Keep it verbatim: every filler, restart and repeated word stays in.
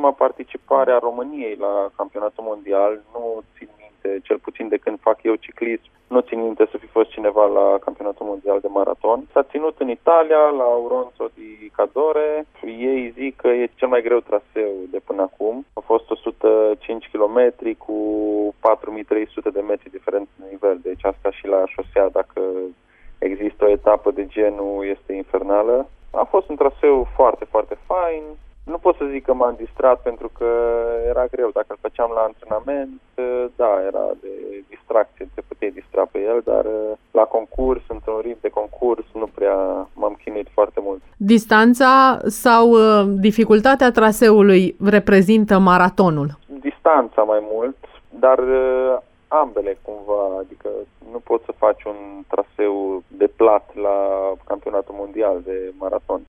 prima participare a României la campionatul mondial. Nu țin minte, cel puțin de când fac eu ciclism, nu țin minte să fi fost cineva la campionatul mondial de maraton. S-a ținut în Italia, la Auronzo di Cadore. Ei zic că e cel mai greu traseu de până acum. A fost o sută cinci kilometri cu patru mii trei sute de metri diferență de nivel. Deci asta și la șosea, dacă există o etapă de genul, este infernală. A fost un traseu foarte, foarte fain. Nu pot să zic că m-am distrat pentru că era greu. Dacă îl făceam la antrenament, da, era de distracție, te puteai distra pe el, dar la concurs, într-un ritm de concurs, nu prea m-am chinuit foarte mult. Distanța sau uh, dificultatea traseului reprezintă maratonul? Distanța mai mult, dar uh, ambele cumva, adică nu poți să faci un traseu de plat la campionatul mondial de maraton.